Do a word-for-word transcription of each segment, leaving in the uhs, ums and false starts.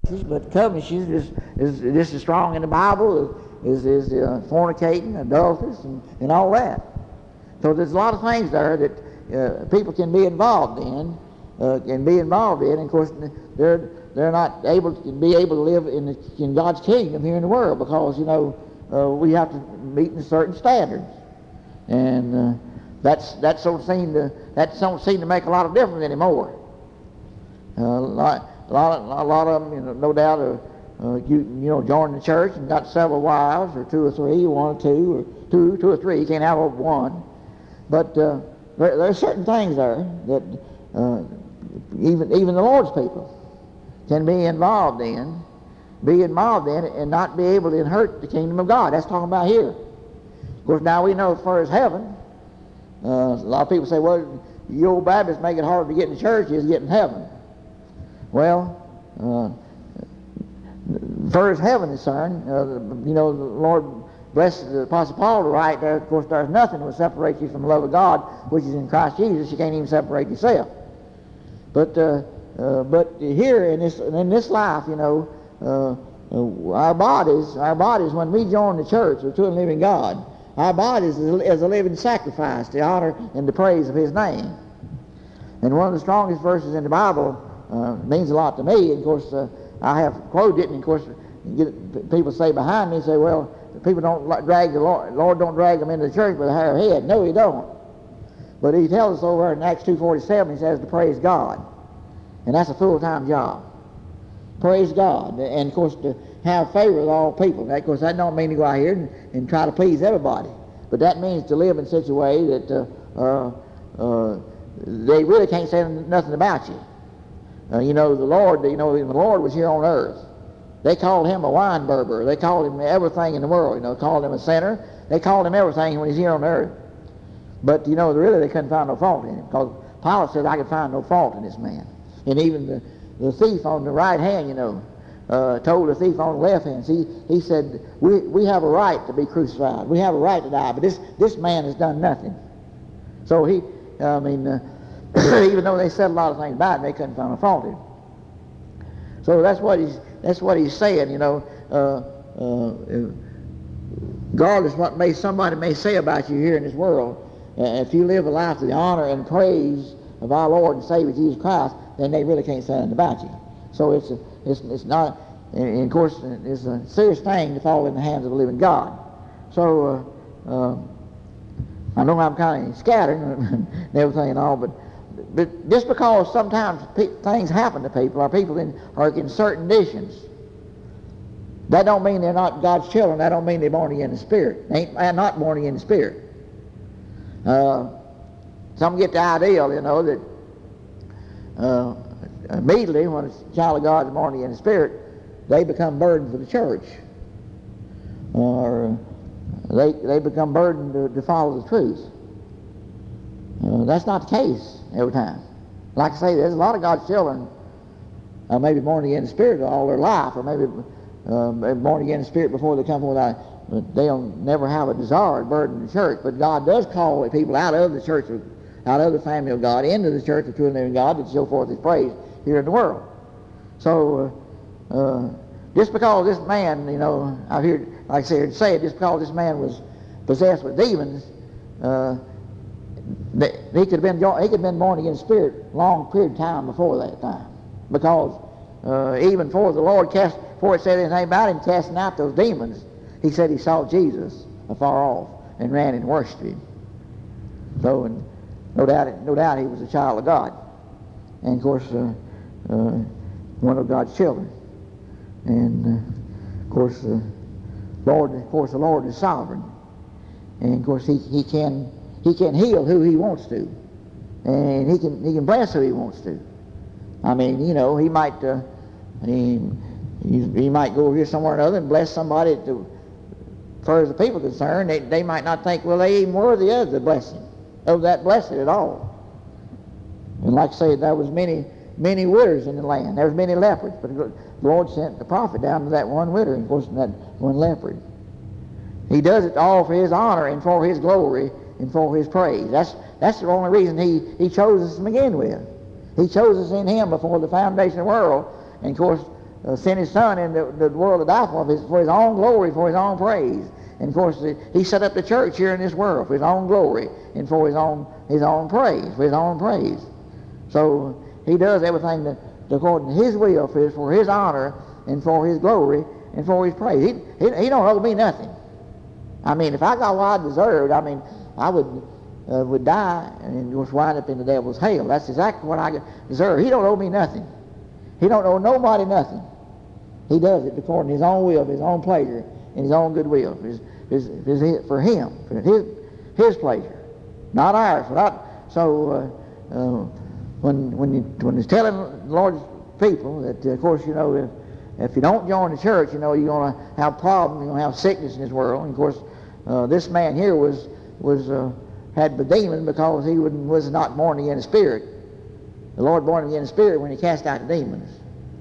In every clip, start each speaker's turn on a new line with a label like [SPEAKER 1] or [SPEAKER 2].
[SPEAKER 1] But covetousness is, is just as strong in the Bible as is uh, fornicating, adulteress, and, and all that. So there's a lot of things there that uh, people can be involved in, uh, can be involved in. And of course, they're they're not able to be able to live in the, in God's kingdom here in the world because you know uh, we have to meet in certain standards, and uh, that's that's don't seem to that don't seem to make a lot of difference anymore. Uh, a lot, a lot, of, a lot of them, you know, no doubt, are, uh, you you know, joined the church and got several wives, or two or three, one or two, or two, two or three. You can't have over one. But uh, there, there are certain things there that uh, even even the Lord's people can be involved in, be involved in, and not be able to inherit the kingdom of God. That's talking about here. Of course, now we know as far as heaven, uh, a lot of people say, well, you old Baptists make it hard to get in church, is getting heaven. Well, uh, as far as heaven is concerned, uh, you know, the Lord blessed the Apostle Paul to write there, of course, there's nothing that will separate you from the love of God, which is in Christ Jesus. You can't even separate yourself. But uh, uh, but here in this in this life, you know, uh, uh, our bodies, our bodies, when we join the church or to a living God, our bodies is, is a living sacrifice to honor and to praise of His name. And one of the strongest verses in the Bible uh, means a lot to me. And of course, uh, I have quoted it, and of course, get, people say behind me, say, well, people don't drag the Lord, Lord don't drag them into the church with a higher head. No, He don't. But He tells us over in Acts two forty-seven, He says to praise God. And that's a full-time job. Praise God. And of course, to have favor with all people. Now, of course, that don't mean to go out here and, and try to please everybody. But that means to live in such a way that uh, uh, uh, they really can't say nothing about you. Uh, you know, the Lord, you know, the Lord was here on earth. They called Him a wine berber. They called Him everything in the world. You know, called Him a sinner. They called Him everything when He's here on earth. But, you know, really they couldn't find no fault in Him, because Pilate said, I could find no fault in this man. And even the, the thief on the right hand, you know, uh, told the thief on the left hand, see, he said, we, we have a right to be crucified. We have a right to die, but this, this man has done nothing. So he, I mean, uh, even though they said a lot of things about him, they couldn't find a fault in him. So that's what he's, that's what he's saying, you know. Uh, uh, regardless what may somebody may say about you here in this world, uh, if you live a life to the honor and praise of our Lord and Savior Jesus Christ, then they really can't say anything about you. So it's a, it's it's not, and of course it's a serious thing to fall in the hands of the living God. So uh, uh, I know I'm kind of scattered and everything and all, but but just because sometimes pe- things happen to people, or people in, are in certain conditions, that don't mean they're not God's children. That don't mean they're born again in the Spirit. They ain't they're not born again in the Spirit. Uh, some get the ideal, you know, that uh, immediately when a child of God is born again in the Spirit, they become burdened for the church, or they they become burdened to, to follow the truth. Uh, that's not the case every time. Like I say, there's a lot of God's children uh, maybe born again in the Spirit all their life, or maybe uh, born again in the Spirit before they come forth. But they'll never have a desire to burden the church. But God does call people out of the church, out of the family of God, into the church of true and living God to show forth His praise here in the world. So uh, uh, just because this man, you know, I've heard, like I said, say it, just because this man was possessed with demons, uh, he could have been he could have been born again in spirit long period of time before that time, because uh, even before the Lord cast, before it said anything about Him casting out those demons, He said He saw Jesus afar off and ran and worshipped Him. So, and no doubt, no doubt, he was a child of God, and of course, uh, uh, one of God's children. And uh, of course, the uh, Lord, of course, the Lord is sovereign, and of course, He He can. He can heal who He wants to, and He can He can bless who He wants to. I mean, you know, He might uh, he, he He might go over here somewhere or another and bless somebody. To, as far as the people are concerned, they they might not think, well, they ain't worthy of the blessing, of that blessing at all. And like I say, there was many many widows in the land. There was many lepers, but the Lord sent the prophet down to that one widow, and of course that one leper. He does it all for His honor and for His glory and for His praise. That's that's the only reason He, he chose us to begin with. He chose us in Him before the foundation of the world. And of course, uh, sent his son into the world to die for, his, for his own glory, for his own praise. And of course, he set up the church here in this world for his own glory and for his own his own praise, for his own praise. So he does everything that, according to his will, for his, for his honor and for his glory and for his praise. He, he, he don't owe me nothing. I mean, if I got what I deserved, I mean, I would uh, would die and just wind up in the devil's hell. That's exactly what I deserve. He don't owe me nothing. He don't owe nobody nothing. He does it according to his own will, his own pleasure, and his own goodwill. His, his, his, for him, for his, his pleasure, not ours. Not, so uh, uh, when when you, when he's telling the Lord's people that, uh, of course, you know, if, if you don't join the church, you know, you're going to have problems, you're going to have sickness in this world. And of course, uh, this man here was was uh, had the demon because he would, was not born again in spirit. The Lord born again in spirit when he cast out the demons.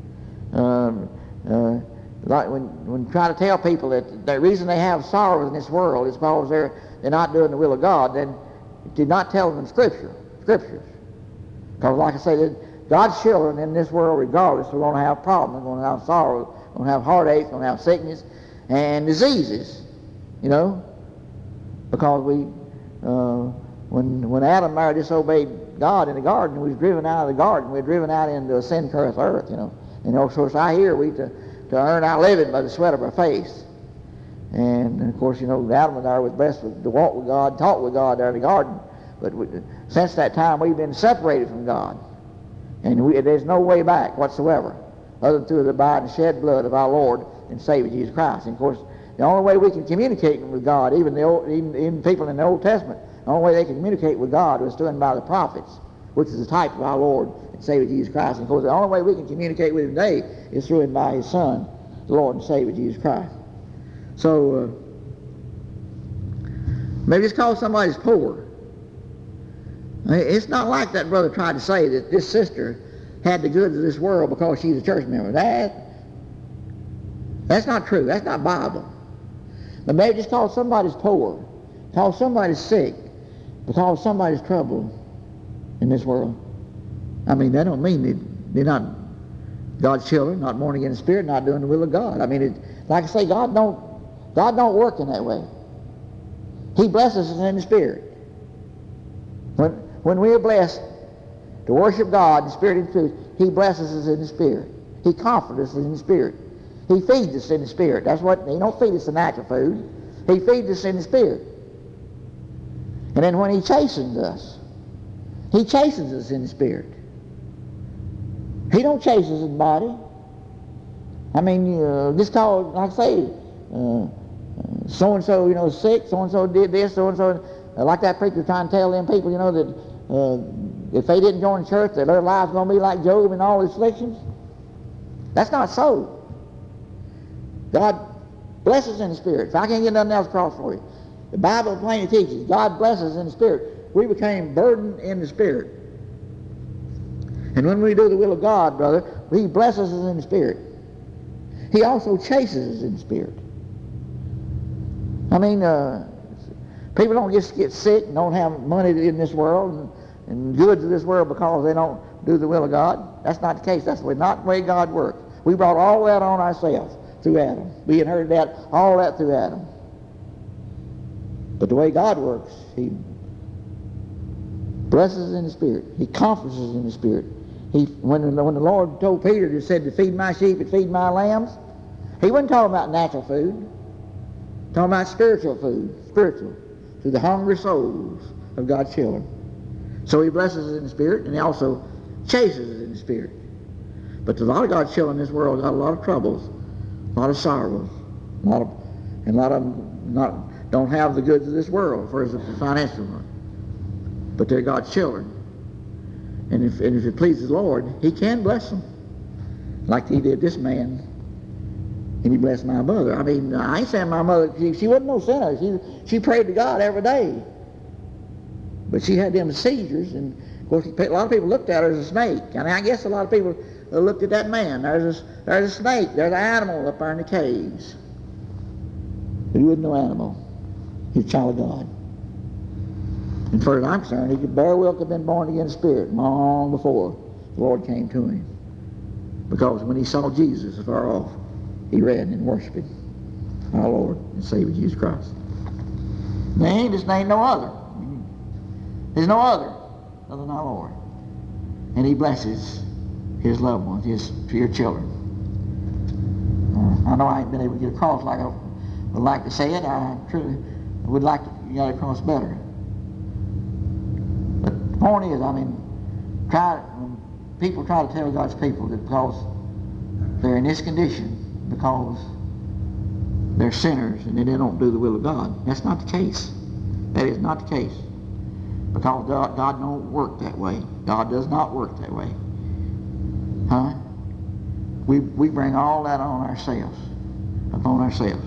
[SPEAKER 1] Um, uh, like when when try to tell people that the reason they have sorrows in this world is because they're they're not doing the will of God, then did not tell them Scripture, Scriptures. Because like I say, that God's children in this world, regardless, are going to have problems, they're going to have sorrow, going to have heartache, going to have sickness and diseases, you know, because we, uh, when when Adam and Mary disobeyed God in the garden, we was driven out of the garden, we were driven out into a sin-cursed earth, you know. And of course, I hear we to, to earn our living by the sweat of our face. And of course, you know, Adam and I was blessed with, to walk with God, talk with God there in the garden. But we, since that time, we've been separated from God. And we, there's no way back whatsoever, other than through the abide and shed blood of our Lord and Savior Jesus Christ. And of course, the only way we can communicate with God, even the old, even, even people in the Old Testament, the only way they can communicate with God was through and by the prophets, which is the type of our Lord and Savior Jesus Christ. And of course, the only way we can communicate with Him today is through and by His Son, the Lord and Savior Jesus Christ. So, uh, maybe it's because somebody's poor. It's not like that brother tried to say that this sister had the goods of this world because she's a church member. That, that's not true. That's not Bible. But maybe it's because somebody's poor, because somebody's sick, because somebody's troubled in this world. I mean, that don't mean they, they're not God's children, not born again in spirit, not doing the will of God. I mean, it, like I say, God don't, God don't work in that way. He blesses us in the spirit. When, when we are blessed to worship God in spirit and truth, He blesses us in the spirit. He comforts us in the spirit. He feeds us in the spirit. That's what, He don't feed us the natural food. He feeds us in the spirit. And then when He chastens us, He chastens us in the spirit. He don't chase us in the body. I mean, uh, just call, like I say, uh, uh, so-and-so, you know, sick, so-and-so did this, so-and-so, uh, like that preacher trying to tell them people, you know, that uh, if they didn't join church, that their lives going to be like Job and all his afflictions. That's not so. God blesses in the spirit. If I can't get nothing else across for you, the Bible plainly teaches God blesses in the spirit. We became burdened in the spirit. And when we do the will of God, brother, He blesses us in the spirit. He also chases us in the spirit. I mean, uh, people don't just get sick and don't have money in this world and, and goods of this world because they don't do the will of God. That's not the case. That's not the way God works. We brought all that on ourselves through Adam. We inherited that, all that through Adam. But the way God works, He blesses us in the spirit. He comforts us in the spirit. He, when, when the Lord told Peter, He said to feed my sheep and feed my lambs, He wasn't talking about natural food. Talking about spiritual food, spiritual, to the hungry souls of God's children. So He blesses us in the spirit, and He also chases us in the spirit. But a lot of God's children in this world got a lot of troubles, a lot of sorrows, a lot of, and a lot of them not, don't have the goods of this world for the financial one. But they're God's children. And if, and if it pleases the Lord, He can bless them. Like He did this man. And He blessed my mother. I mean, I ain't saying my mother, she, she wasn't no sinner. She, she prayed to God every day. But she had them seizures, and of course a lot of people looked at her as a snake. I mean, I guess a lot of people looked at that man. There's a, there's a snake, there's an animal up there in the caves. But he wasn't no animal. He was a child of God. And as far as I'm concerned, he could very well have been born again in spirit long before the Lord came to him. Because when he saw Jesus afar off, he ran and worshiped him, our Lord and Savior Jesus Christ. There ain't, just ain't no other. There's no other other than our Lord. And he blesses his loved ones, his dear children. Uh, I know I ain't been able to get across like I would like to say it. I truly would like to get across better. But the point is, I mean, try when people try to tell God's people that because they're in this condition, because they're sinners and they don't do the will of God. That's not the case. That is not the case. Because God, God don't work that way. God does not work that way. Huh? We, we bring all that on ourselves, upon ourselves.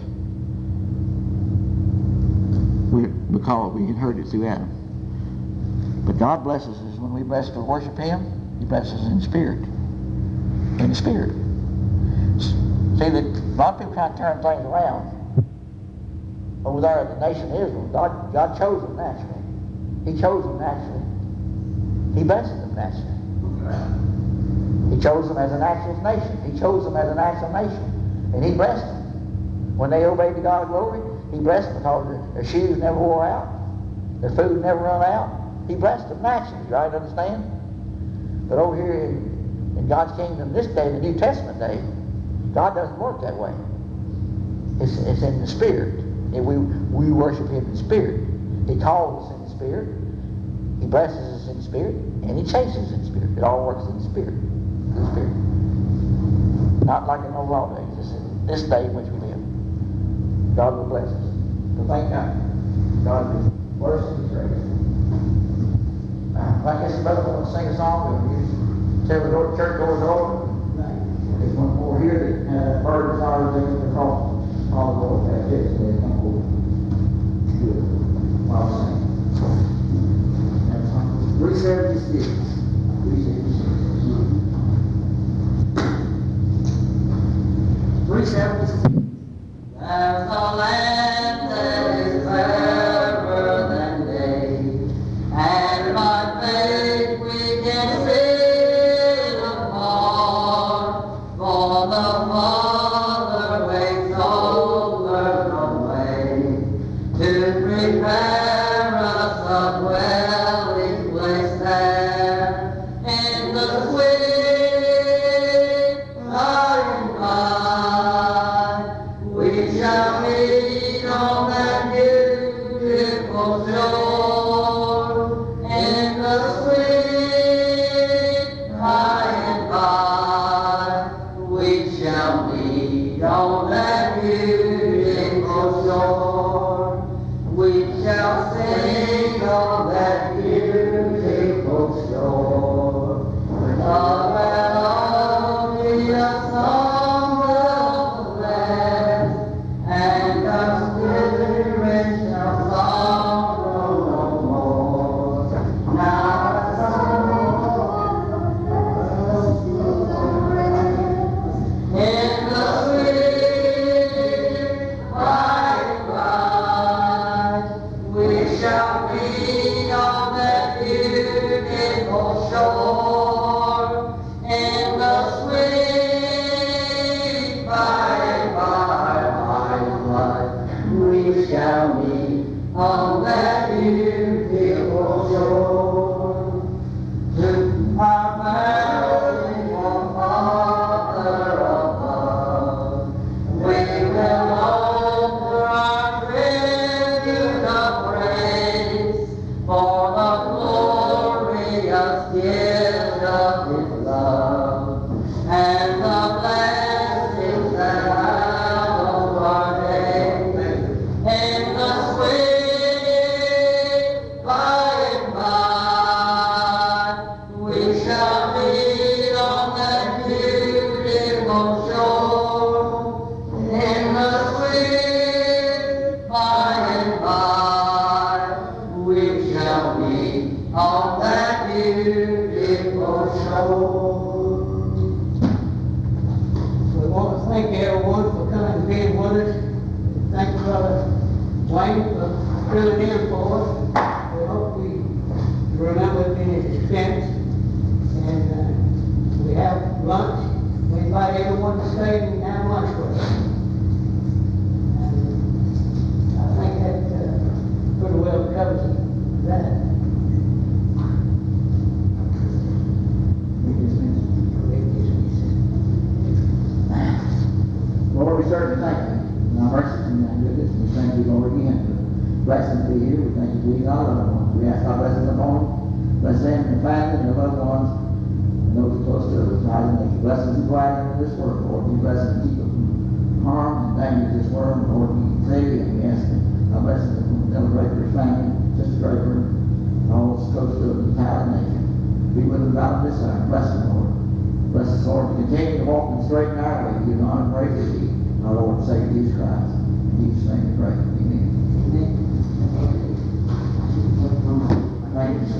[SPEAKER 1] We, because we inherited it through Adam. But God blesses us when we bless to worship Him. He blesses us in spirit. In the spirit. See, that a lot of people try to turn things around. Over there at the nation of Israel, God, God chose them naturally. He chose them naturally. He blessed them naturally. He chose them as a natural nation. He chose them as a natural nation. And He blessed them. When they obeyed to God's glory, He blessed them because their, their shoes never wore out. Their food never run out. He blessed them naturally, right? Understand? But over here in, in God's kingdom this day, the New Testament day, God doesn't work that way. It's, it's in the Spirit. And we, we worship Him in spirit. He calls us in the Spirit. He blesses us in the Spirit. And He chases us in the Spirit. It all works in the Spirit. In the Spirit. Not like in those old days. It's in this day in which we live. God will bless us. So thank God. God is worse than His grace. Uh, I guess the brother wants to sing a song. And tell the door, church doors are open. There's one more here that uh, bird is already doing across all the Lord. That's it. So there's one more. Good. While I sing. three seventy-six. three seventy-six. three seventy-six. There's a land that is fairer than day, and by faith we can sail apart, for the Father waits over the way to prepare us a dwelling place there in the sweet by and by. We shall meet on that beautiful shore in the sweet by and by. We shall meet on that beautiful shore. We shall sing on that beautiful shore. Love and all be a song of the land, and our spirit shall sorrow no more. Now the song in the sweet by and by. We shall meet on that beautiful shore in the sweet by and by, by and by. We shall meet on that beautiful shore. To our merciful Father above, we will offer our tribute of praise for the glorious gift of His love and the blessings that have ordained in the sweet by and by. We shall meet on that beautiful shore in the sweet by and by. We shall meet on that beautiful shore. We want to thank everyone for coming and being with us. Thank you, Brother Wayne, for filling in for us. We hope we remember it in his expense. And uh, we have lunch. We Lord, we certainly thank you. Now, mercy and thy goodness, we thank you, Lord, again for blessing to be here. We thank you for being our loved ones. We ask our blessing upon them. Bless them and their family and their loved ones and those close to us. God, and make blessings and quiet in this world, Lord. We bless them and keep them from harm and danger of this world. Lord, we say and we ask them. Our blessings upon Elder Draper's family, Sister Draper, all those close to the entire nation. Be with them about this hour. Bless them, Lord. Bless us, Lord, to continue to walk in straight and narrow way. Give honor and praise to thee, our Lord and Savior Jesus Christ. In Jesus' name we pray. Amen. Thank you.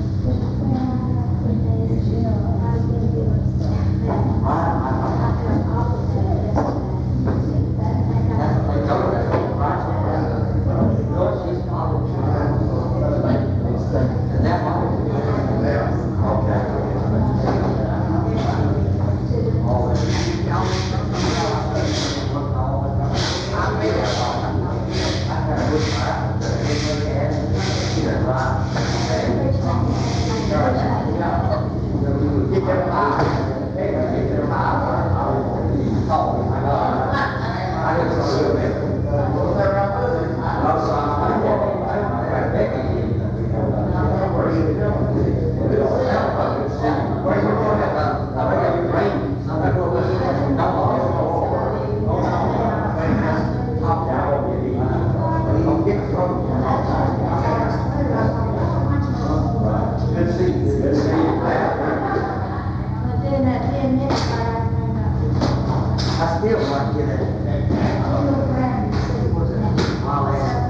[SPEAKER 1] I still want to get it.